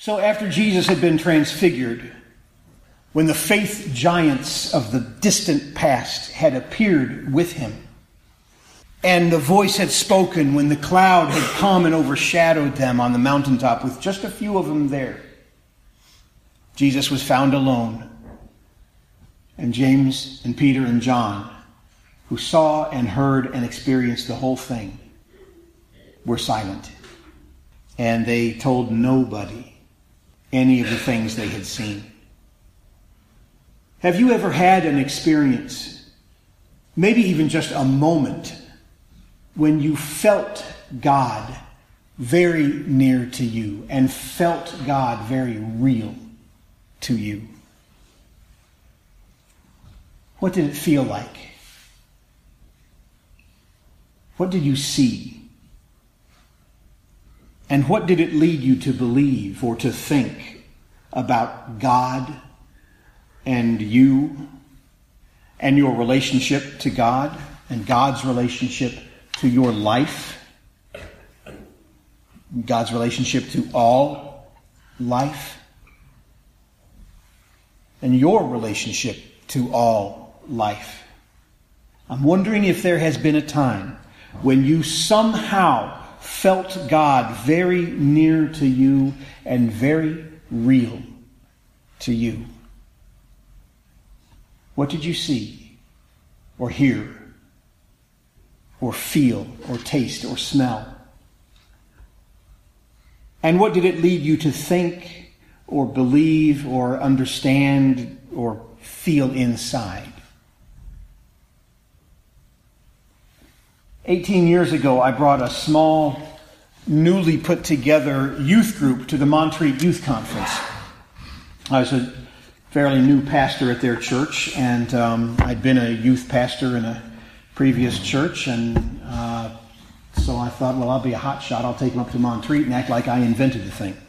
So after Jesus had been transfigured, when the faith giants of the distant past had appeared with him, and the voice had spoken when the cloud had come and overshadowed them on the mountaintop with just a few of them there, Jesus was found alone. And James and Peter and John, who saw and heard and experienced the whole thing, were silent. And they told nobody any of the things they had seen. Have you ever had an experience, maybe even just a moment, when you felt God very near to you and felt God very real to you? What did it feel like? What did you see? And what did it lead you to believe or to think about God and you and your relationship to God and God's relationship to your life, God's relationship to all life, and your relationship to all life? I'm wondering if there has been a time when you somehow felt God very near to you and very real to you. What did you see or hear or feel or taste or smell? And what did it lead you to think or believe or understand or feel inside? 18 years ago, I brought a small, newly put together youth group to the Montreat Youth Conference. I was a fairly new pastor at their church, and I'd been a youth pastor in a previous church, and so I thought, well, I'll be a hot shot. I'll take them up to Montreat and act like I invented the thing.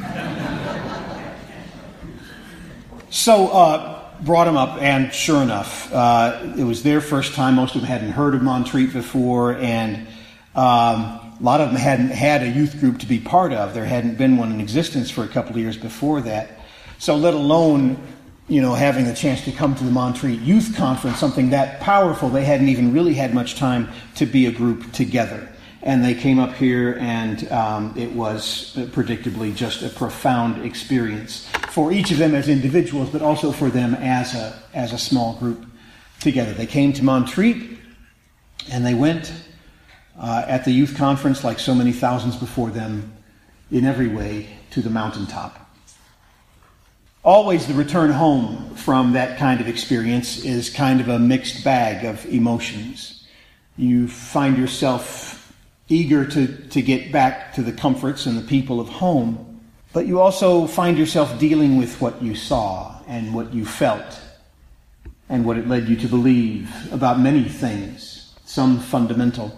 So, brought them up, and sure enough, it was their first time. Most of them hadn't heard of Montreat before, and a lot of them hadn't had a youth group to be part of. There hadn't been one in existence for a couple of years before that. So let alone, having the chance to come to the Montreat Youth Conference, something that powerful, they hadn't even really had much time to be a group together. And they came up here, and it was predictably just a profound experience for each of them as individuals, but also for them as a small group together. They came to Montreat, and they went at the youth conference, like so many thousands before them, in every way, to the mountaintop. Always the return home from that kind of experience is kind of a mixed bag of emotions. You find yourself eager to get back to the comforts and the people of home, but you also find yourself dealing with what you saw and what you felt and what it led you to believe about many things, some fundamental.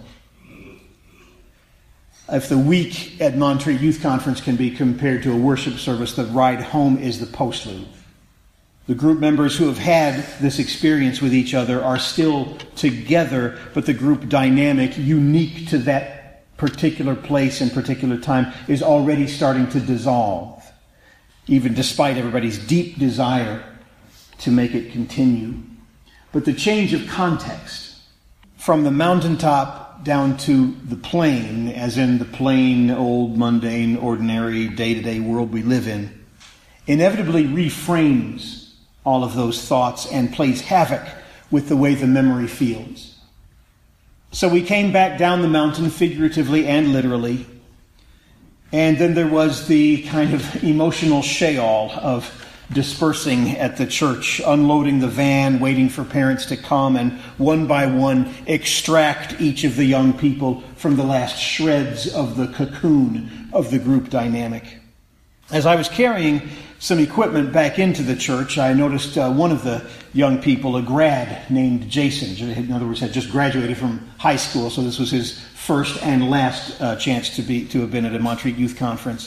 If the week at Montreat Youth Conference can be compared to a worship service, the ride home is the postlude. The group members who have had this experience with each other are still together, but the group dynamic, unique to that particular place and particular time, is already starting to dissolve, even despite everybody's deep desire to make it continue. But the change of context from the mountaintop down to the plain, as in the plain, old, mundane, ordinary, day-to-day world we live in, inevitably reframes all of those thoughts and plays havoc with the way the memory feels. So we came back down the mountain figuratively and literally, and then there was the kind of emotional Sheol of dispersing at the church, unloading the van, waiting for parents to come, and one by one extract each of the young people from the last shreds of the cocoon of the group dynamic. As I was carrying some equipment back into the church, I noticed one of the young people, a grad named Jason, in other words, had just graduated from high school, so this was his first and last chance to have been at a Montreat Youth Conference.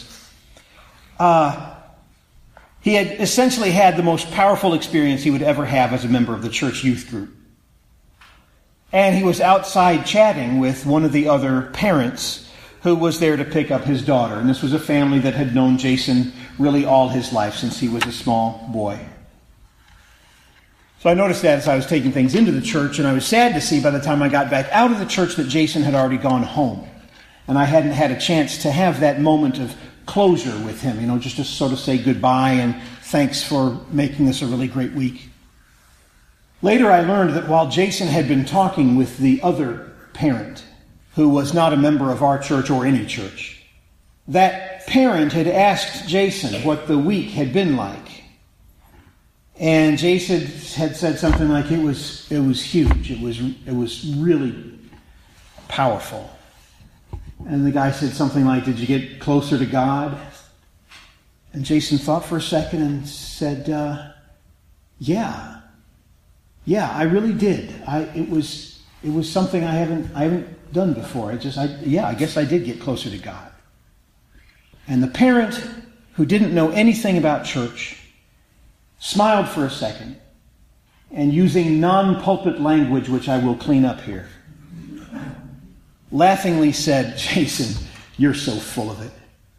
He had essentially had the most powerful experience he would ever have as a member of the church youth group. And he was outside chatting with one of the other parents who was there to pick up his daughter. And this was a family that had known Jason really all his life since he was a small boy. So I noticed that as I was taking things into the church, and I was sad to see by the time I got back out of the church that Jason had already gone home. And I hadn't had a chance to have that moment of closure with him, just to sort of say goodbye and thanks for making this a really great week. Later I learned that while Jason had been talking with the other parent, who was not a member of our church or any church, that parent had asked Jason what the week had been like. And Jason had said something like it was huge. It was really powerful. And the guy said something like, "Did you get closer to God?" And Jason thought for a second and said, "Yeah, I really did. It was something I haven't done before. I guess I did get closer to God." And the parent, who didn't know anything about church, smiled for a second, and using non-pulpit language, which I will clean up here, laughingly said, "Jason, you're so full of it."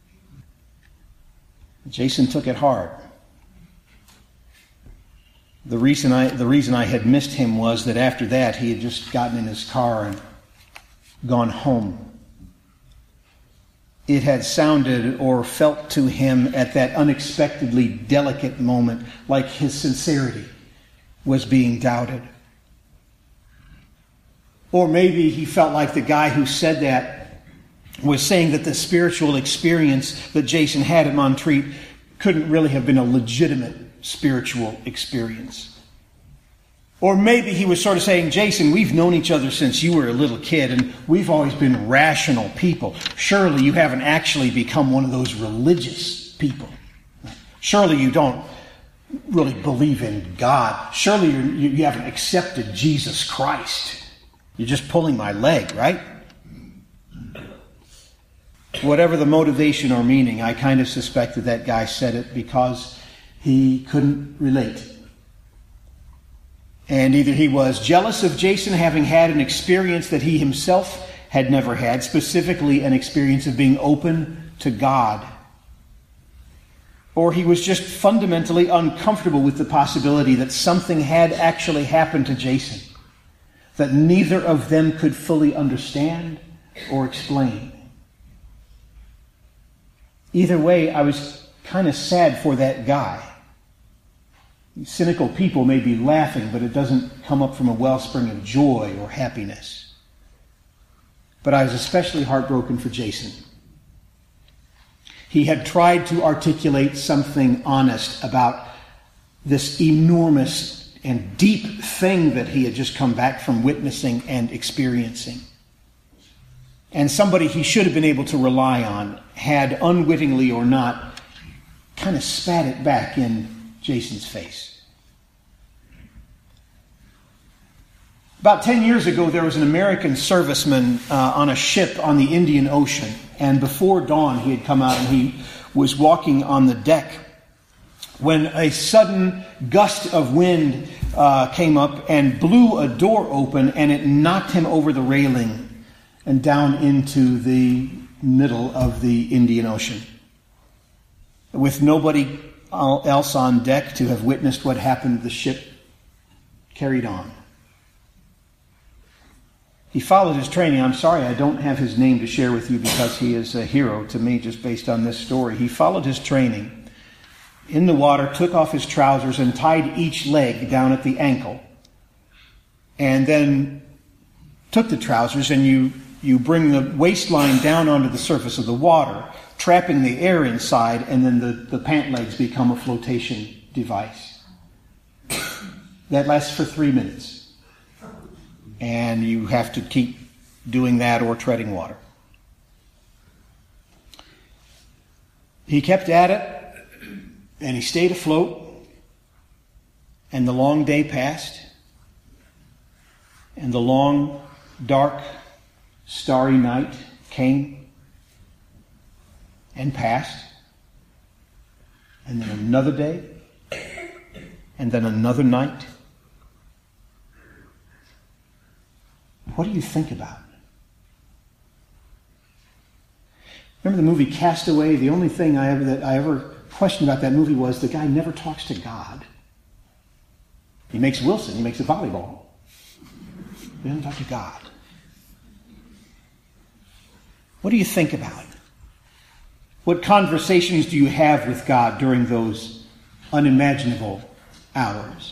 Jason took it hard. The reason I had missed him was that after that he had just gotten in his car and gone home. It had sounded or felt to him at that unexpectedly delicate moment like his sincerity was being doubted. Or maybe he felt like the guy who said that was saying that the spiritual experience that Jason had at Montreat couldn't really have been a legitimate spiritual experience. Or maybe he was sort of saying, "Jason, we've known each other since you were a little kid, and we've always been rational people. Surely you haven't actually become one of those religious people. Surely you don't really believe in God. Surely you haven't accepted Jesus Christ. You're just pulling my leg, right?" Whatever the motivation or meaning, I kind of suspected that guy said it because he couldn't relate. And either he was jealous of Jason having had an experience that he himself had never had, specifically an experience of being open to God, or he was just fundamentally uncomfortable with the possibility that something had actually happened to Jason that neither of them could fully understand or explain. Either way, I was kind of sad for that guy. Cynical people may be laughing, but it doesn't come up from a wellspring of joy or happiness. But I was especially heartbroken for Jason. He had tried to articulate something honest about this enormous and deep thing that he had just come back from witnessing and experiencing. And somebody he should have been able to rely on had, unwittingly or not, kind of spat it back in Jason's face. About 10 years ago, there was an American serviceman on a ship on the Indian Ocean. And before dawn, he had come out and he was walking on the deck when a sudden gust of wind came up and blew a door open, and it knocked him over the railing and down into the middle of the Indian Ocean. With nobody else on deck to have witnessed what happened, the ship carried on. He followed his training. I'm sorry I don't have his name to share with you because he is a hero to me just based on this story. He followed his training in the water, took off his trousers and tied each leg down at the ankle. And then took the trousers and you bring the waistline down onto the surface of the water, trapping the air inside, and then the pant legs become a flotation device. That lasts for 3 minutes. And you have to keep doing that or treading water. He kept at it, and he stayed afloat, and the long day passed, and the long, dark, starry night came and passed, and then another day, and then another night. What do you think about? Remember the movie Castaway? The only thing that I ever question about that movie was the guy never talks to God. He makes Wilson. He makes a volleyball. He doesn't talk to God. What do you think about? What conversations do you have with God during those unimaginable hours?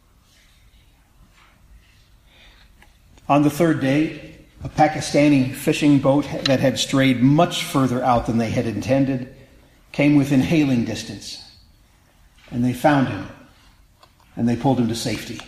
On the third day, a Pakistani fishing boat that had strayed much further out than they had intended came within hailing distance. And they found him. And they pulled him to safety.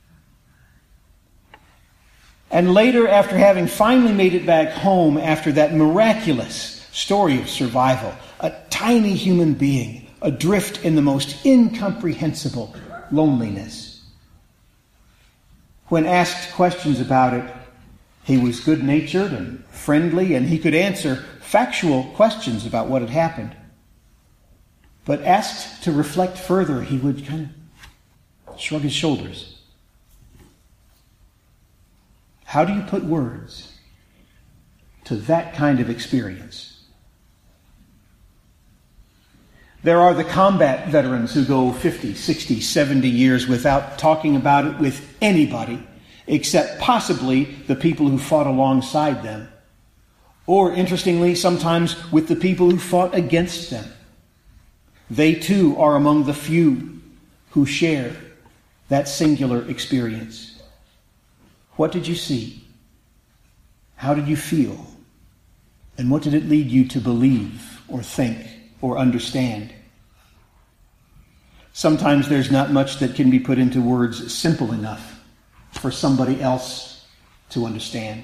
And later, after having finally made it back home, after that miraculous story of survival, a tiny human being adrift in the most incomprehensible loneliness. When asked questions about it, he was good-natured and friendly, and he could answer factual questions about what had happened. But asked to reflect further, he would kind of shrug his shoulders. How do you put words to that kind of experience? There are the combat veterans who go 50, 60, 70 years without talking about it with anybody, except possibly the people who fought alongside them. Or, interestingly, sometimes with the people who fought against them. They too are among the few who share that singular experience. What did you see? How did you feel? And what did it lead you to believe or think or understand? Sometimes there's not much that can be put into words simple enough for somebody else to understand.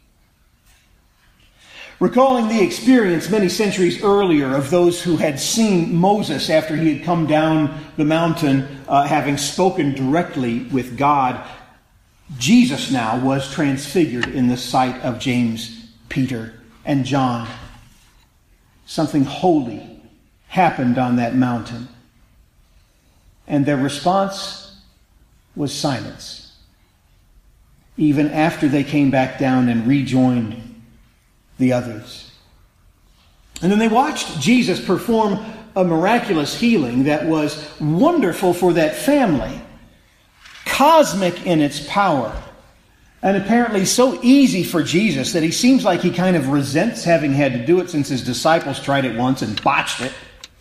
Recalling the experience many centuries earlier of those who had seen Moses after he had come down the mountain, having spoken directly with God, Jesus now was transfigured in the sight of James, Peter, and John. Something holy happened on that mountain. And their response was silence. Even after they came back down and rejoined the others. And then they watched Jesus perform a miraculous healing that was wonderful for that family, cosmic in its power, and apparently so easy for Jesus that he seems like he kind of resents having had to do it since his disciples tried it once and botched it.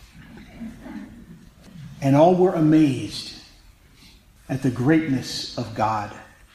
And all were amazed at the greatness of God.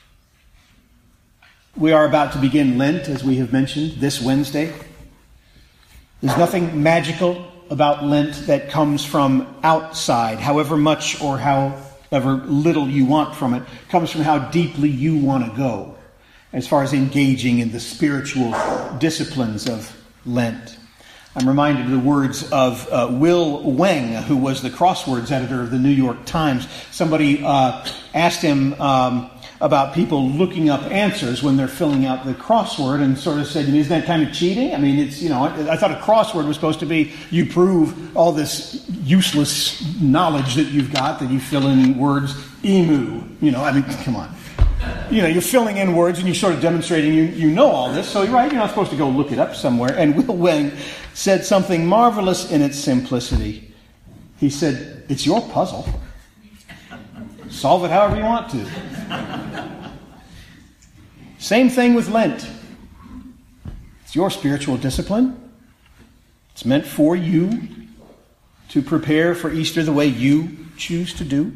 We are about to begin Lent, as we have mentioned, this Wednesday. There's nothing magical about Lent that comes from outside, however much or however little you want from it. It comes from how deeply you want to go as far as engaging in the spiritual disciplines of Lent. I'm reminded of the words of Will Weng, who was the crosswords editor of the New York Times. Somebody asked him about people looking up answers when they're filling out the crossword, and sort of said, isn't that kind of cheating? I mean, it's, I thought a crossword was supposed to be you prove all this useless knowledge that you've got, that you fill in words, emu, come on. You're filling in words and you're sort of demonstrating you know all this, so you're right, you're not supposed to go look it up somewhere. And Will Weng said something marvelous in its simplicity. He said, it's your puzzle. Solve it however you want to. Same thing with Lent. It's your spiritual discipline. It's meant for you to prepare for Easter the way you choose to do.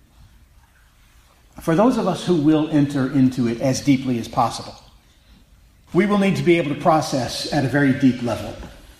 For those of us who will enter into it as deeply as possible, we will need to be able to process at a very deep level.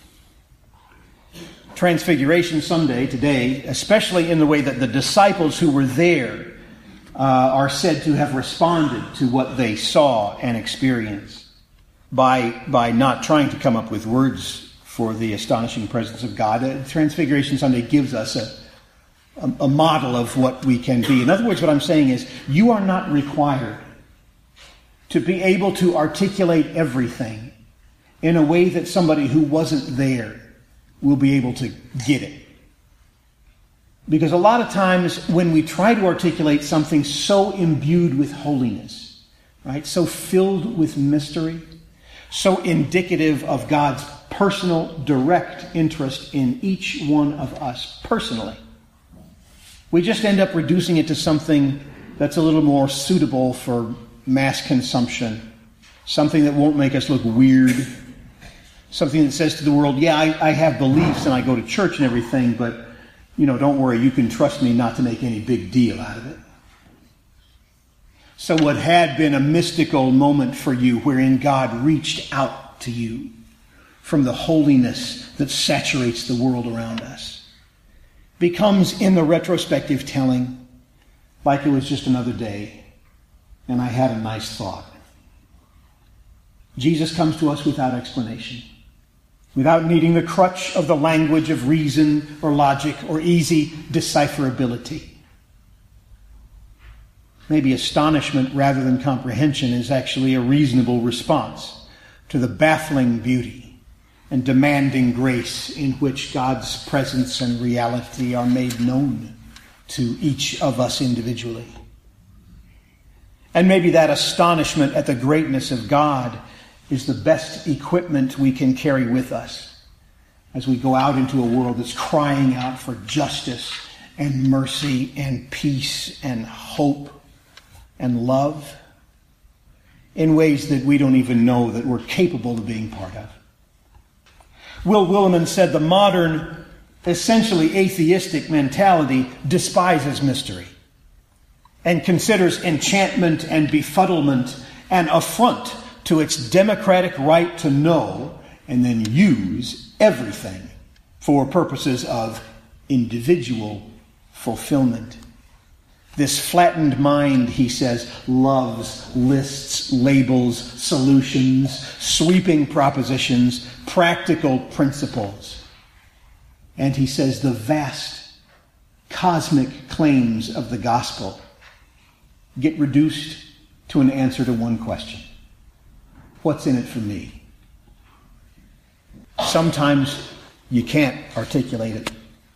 Transfiguration Sunday today, especially in the way that the disciples who were there are said to have responded to what they saw and experienced by not trying to come up with words for the astonishing presence of God. Transfiguration Sunday gives us a model of what we can be. In other words, what I'm saying is, you are not required to be able to articulate everything in a way that somebody who wasn't there will be able to get it. Because a lot of times when we try to articulate something so imbued with holiness, right, so filled with mystery, so indicative of God's personal, direct interest in each one of us personally. We just end up reducing it to something that's a little more suitable for mass consumption, something that won't make us look weird, something that says to the world, yeah, I have beliefs and I go to church and everything, but, don't worry, you can trust me not to make any big deal out of it. So what had been a mystical moment for you, wherein God reached out to you from the holiness that saturates the world around us, becomes, in the retrospective telling, like it was just another day, and I had a nice thought. Jesus comes to us without explanation, without needing the crutch of the language of reason or logic or easy decipherability. Maybe astonishment rather than comprehension is actually a reasonable response to the baffling beauty and demanding grace in which God's presence and reality are made known to each of us individually. And maybe that astonishment at the greatness of God is the best equipment we can carry with us as we go out into a world that's crying out for justice and mercy and peace and hope and love in ways that we don't even know that we're capable of being part of. Will Willimon said the modern, essentially atheistic mentality despises mystery and considers enchantment and befuddlement an affront to its democratic right to know and then use everything for purposes of individual fulfillment. This flattened mind, he says, loves lists, labels, solutions, sweeping propositions, practical principles. And he says the vast cosmic claims of the gospel get reduced to an answer to one question. What's in it for me? Sometimes you can't articulate it.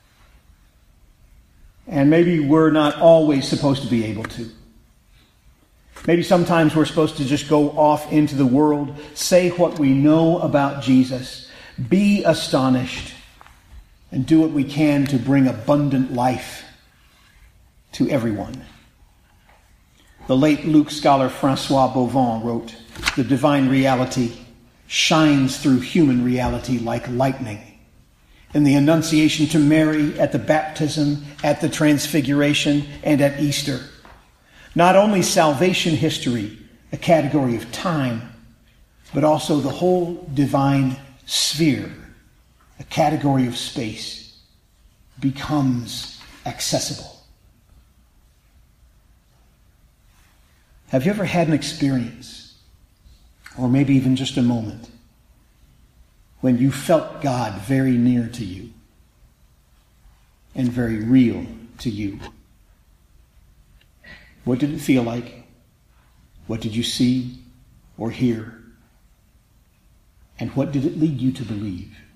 And maybe we're not always supposed to be able to. Maybe sometimes we're supposed to just go off into the world, say what we know about Jesus, be astonished, and do what we can to bring abundant life to everyone. The late Luke scholar Francois Bovon wrote, "The divine reality shines through human reality like lightning. In the Annunciation to Mary, at the baptism, at the Transfiguration, and at Easter. Not only salvation history, a category of time, but also the whole divine sphere, a category of space, becomes accessible." Have you ever had an experience, or maybe even just a moment, when you felt God very near to you and very real to you? What did it feel like? What did you see or hear? And what did it lead you to believe?